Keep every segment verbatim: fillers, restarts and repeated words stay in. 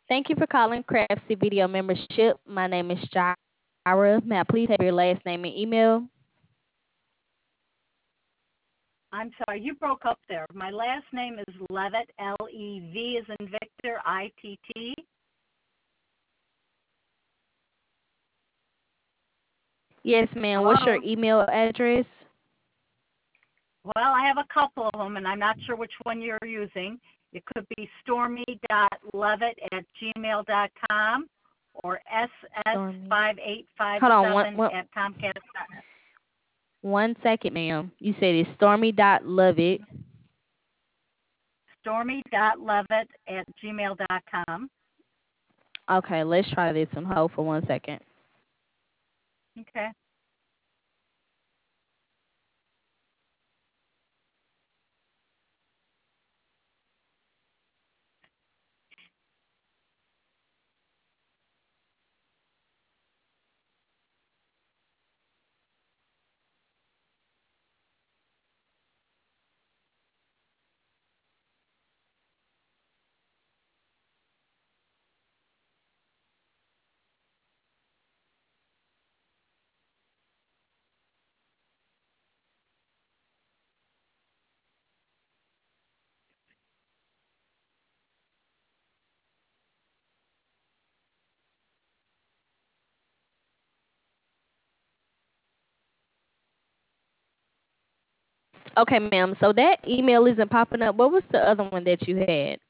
Thank you for calling Craftsy Video Membership. My name is Jira. May I please have your last name and email? I'm sorry, you broke up there. My last name is Levitt, L E V as in Victor, I T T. Yes, ma'am. What's your Hello? email address? Well, I have a couple of them, and I'm not sure which one you're using. It could be stormy.levitt at gmail dot com or Stormy. Hold on one, S S five eight five seven one, at Comcast dot net. one second, ma'am. You said it's Stormy dot Lovett. Stormy.levitt at gmail dot com. Okay, let's try this one. Hold for one second. Okay. Okay, ma'am. So that email isn't popping up. What was the other one that you had?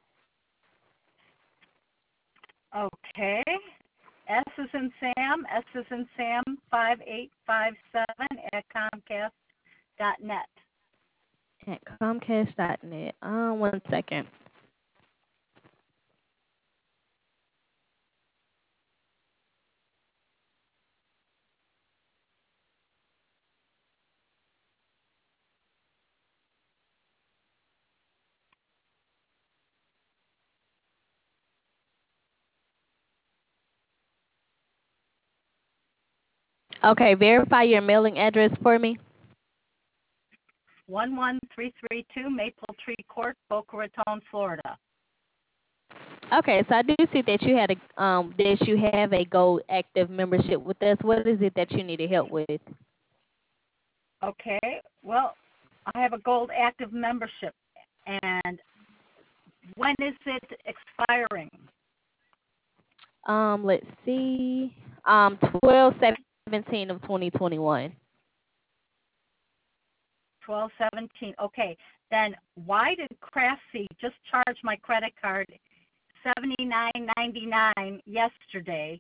Okay. S is in Sam, S is in Sam, five eight five seven at Comcast dot net. At Comcast dot net. Uh, one second. Okay, verify your mailing address for me. one one three three two Maple Tree Court, Boca Raton, Florida. Okay, so I do see that you had a um that you have a gold active membership with us. What is it that you needed help with? Okay. Well, I have a gold active membership, and when is it expiring? Um, let's see. Um, twelve seventeen of twenty twenty one. twelve seventeen. Okay. Then why did Craftsy just charge my credit card seventy-nine ninety-nine yesterday?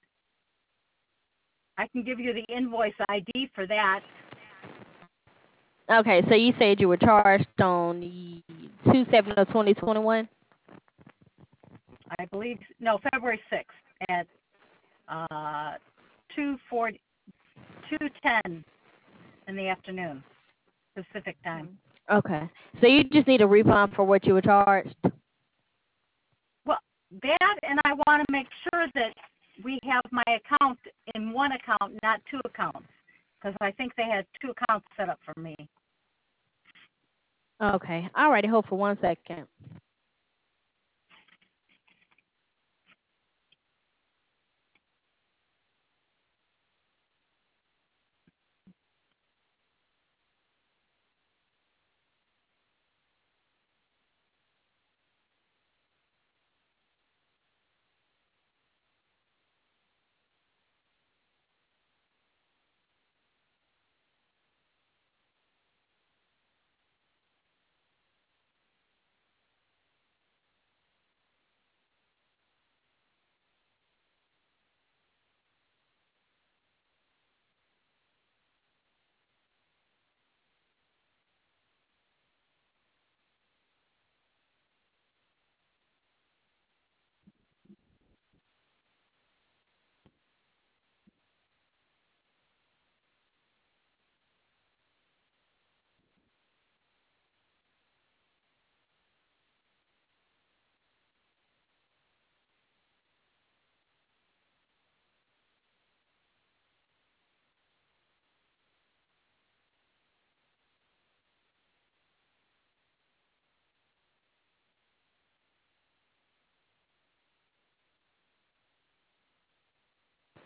I can give you the invoice I D for that. Okay, so you said you were charged on two seven of twenty twenty one. I believe no, February sixth at uh two forty two ten in the afternoon Pacific time. Okay, so you just need a refund for what you were charged. Well, that, and I want to make sure that we have my account in one account, not two accounts, because I think they had two accounts set up for me. Okay, alrighty. Hold for one second.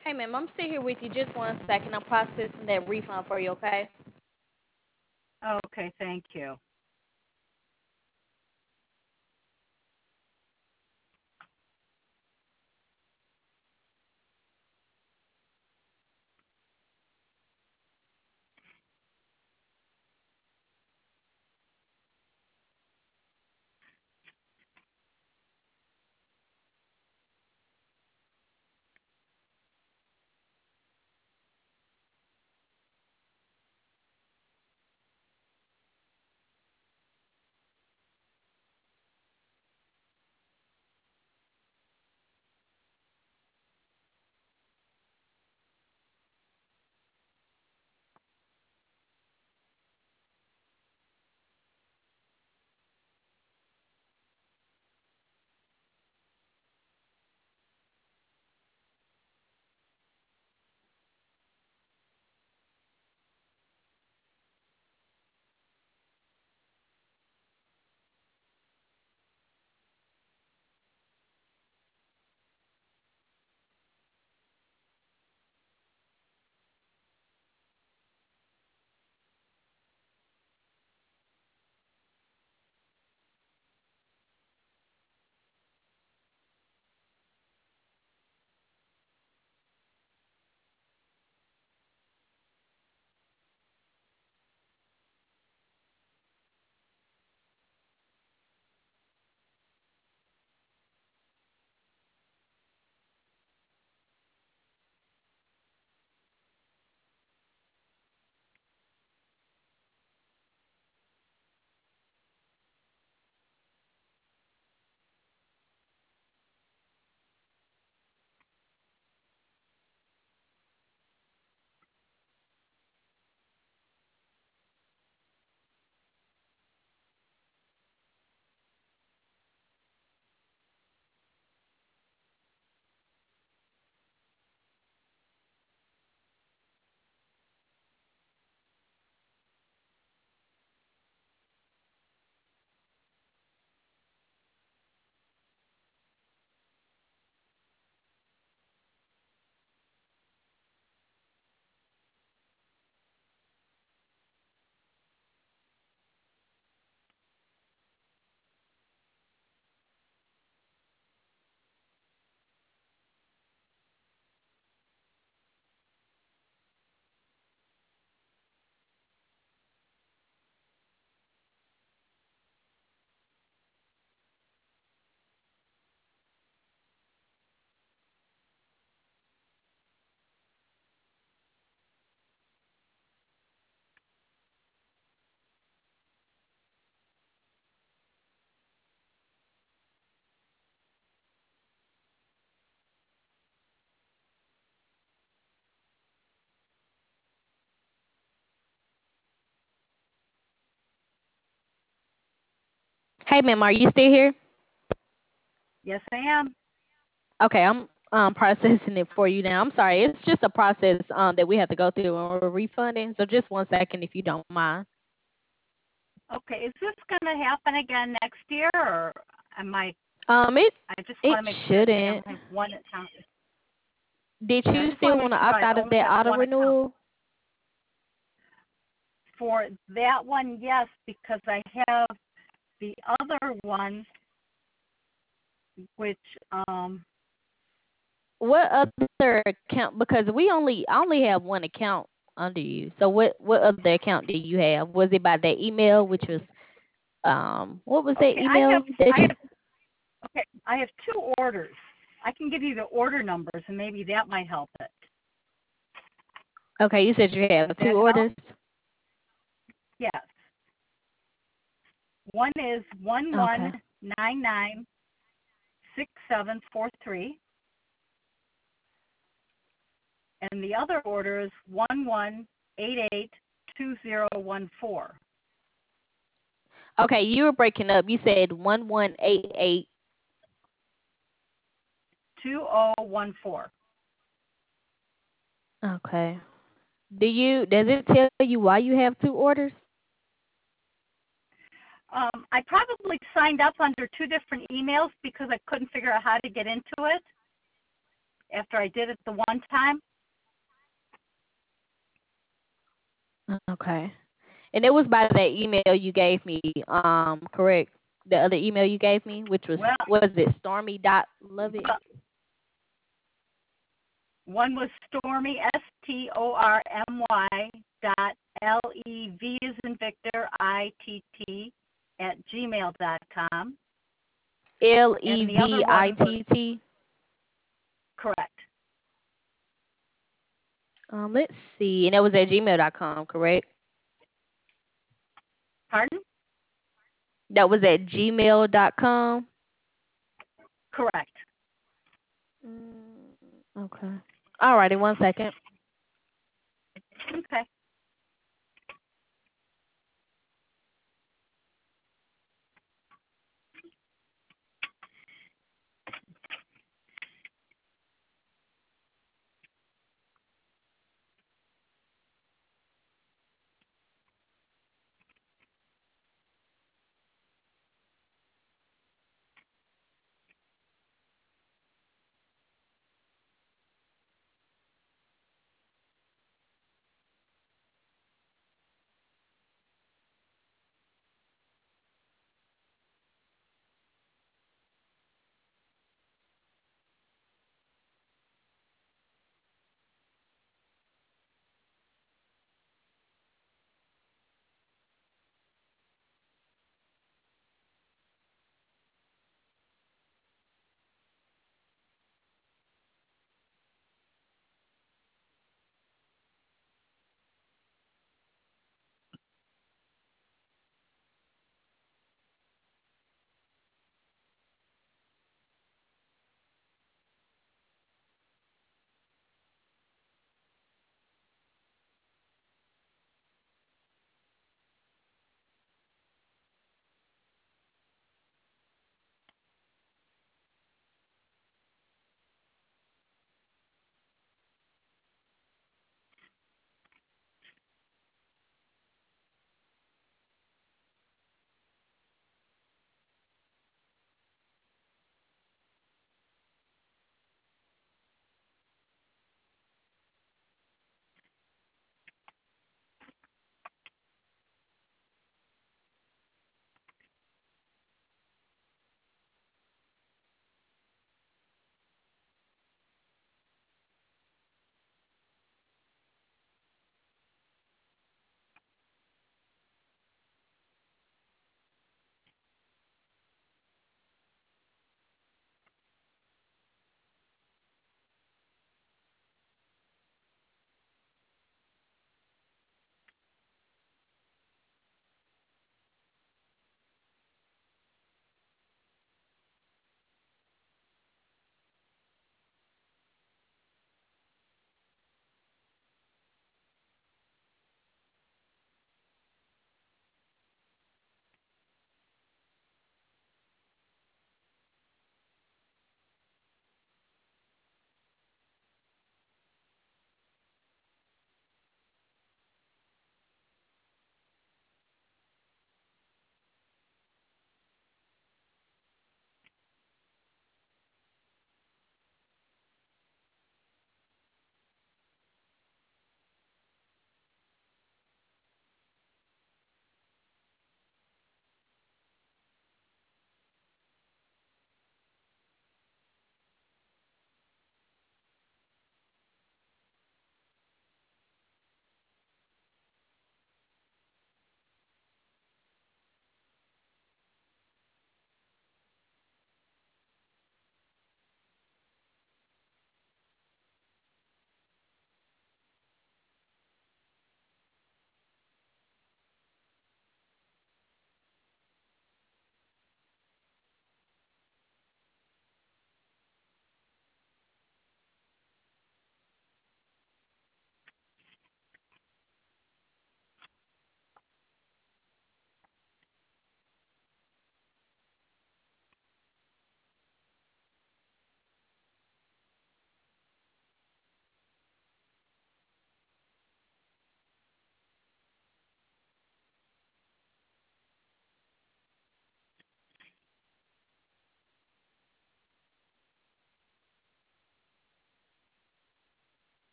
Hey, ma'am, I'm still here with you. Just one second. I'm processing that refund for you, okay? Okay, thank you. Hey, ma'am, are you still here? Yes, I am. Okay, I'm um processing it for you now. I'm sorry. It's just a process um that we have to go through when we're refunding. So just one second if you don't mind. Okay, is this going to happen again next year, or am I? Um, it I just it want to make sure that I shouldn't. only have one account. Did Yeah, I you just want still to make want to sure opt I out of only that have auto one account. renewal? For that one, yes, because I have the other one, which um, What other account? Because we only I only have one account under you. So what what other account do you have? Was it by that email, which was um what was that okay, I have email that I you? have okay, I have two orders. I can give you the order numbers, and maybe that might help it. Okay, you said you Does have two that help? orders. Yes. One is one one Okay. nine nine six seven four three, and the other order is one one eight eight two zero one four. Okay, you were breaking up. You said one one eight eight. two zero one four. Okay. Do you does it tell you why you have two orders? Um, I probably signed up under two different emails because I couldn't figure out how to get into it. after I did it the one time. Okay. And it was by that email you gave me, um, correct? The other email you gave me, which was Well, what is it, Stormy dot Lovett? well, one was Stormy, S T O R M Y dot L E V as in Victor, I T T at gmail dot com. L E And the other V I one was T T. correct. Um, let's see. And that was at gmail dot com, correct? Pardon? That was at gmail dot com. Correct. Mm, okay. All righty, one second. Okay.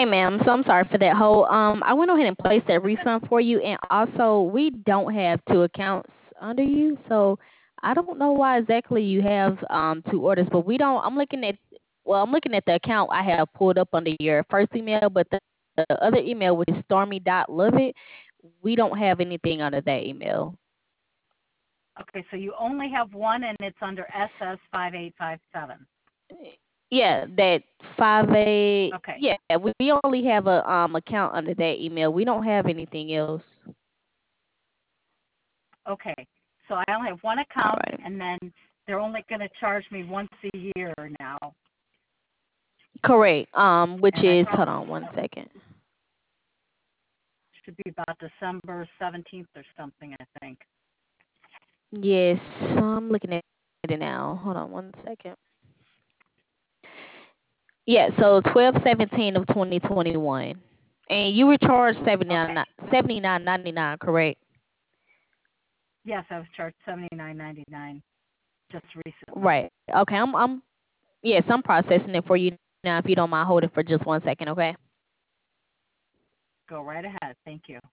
Hey, ma'am. So I'm sorry for that whole. Um, I went ahead and placed that refund for you, and also we don't have two accounts under you, so I don't know why exactly you have um two orders, but we don't. I'm looking at, well, I'm looking at the account I have pulled up under your first email, but the, the other email, which is stormy dot loveit, we don't have anything under that email. Okay, so you only have one, and it's under S S five eight five seven. Yeah, that five eight. Okay. Yeah, we, we only have a um account under that email. We don't have anything else. Okay. So I only have one All account, right. and then they're only going to charge me once a year now. Correct. Um, which And I is, thought hold on one second. it should be about December seventeenth or something, I think. Yes, I'm looking at it now. Hold on one second. Yeah, so twelve seventeen of twenty twenty one, and you were charged seventy Okay. nine seventy nine ninety nine, correct? Yes, I was charged seventy-nine ninety-nine just recently. Right. Okay. I'm. I'm. Yes, I'm processing it for you now. If you don't mind holding for just one second, okay? Go right ahead. Thank you.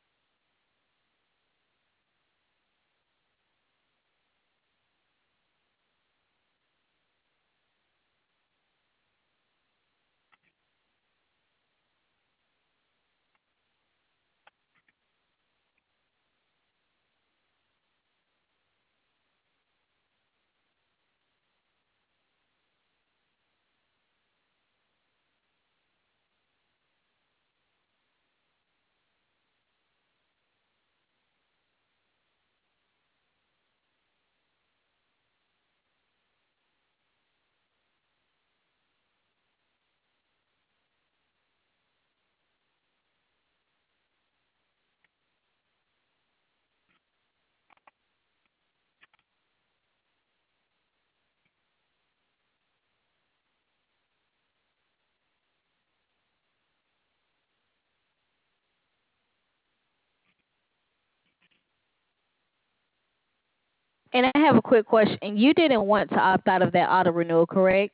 And I have a quick question. You didn't want to opt out of that auto renewal, correct?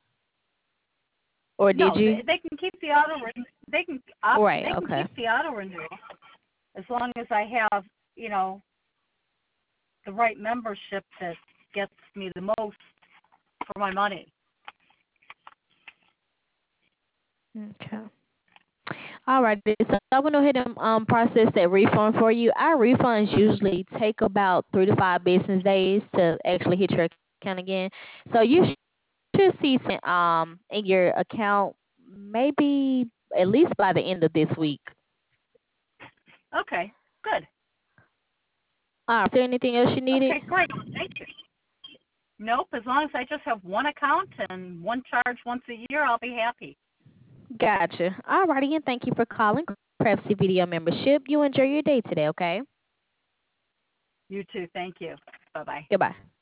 Or did No, you? they, they can keep the auto. Re- they can opt, Right. They can Okay. keep the auto renewal as long as I have, you know, the right membership that gets me the most for my money. Okay. All right. So I'm going to go ahead and um, process that refund for you. Our refunds usually take about three to five business days to actually hit your account again. So you should see some, um in your account maybe at least by the end of this week. Okay, good. All right. Is there anything else you needed? Okay, great. Thank you. Nope, as long as I just have one account and one charge once a year, I'll be happy. Gotcha. All righty. And thank you for calling Craftsy Video Membership. You enjoy your day today, okay? You too. Thank you. Bye-bye. Goodbye.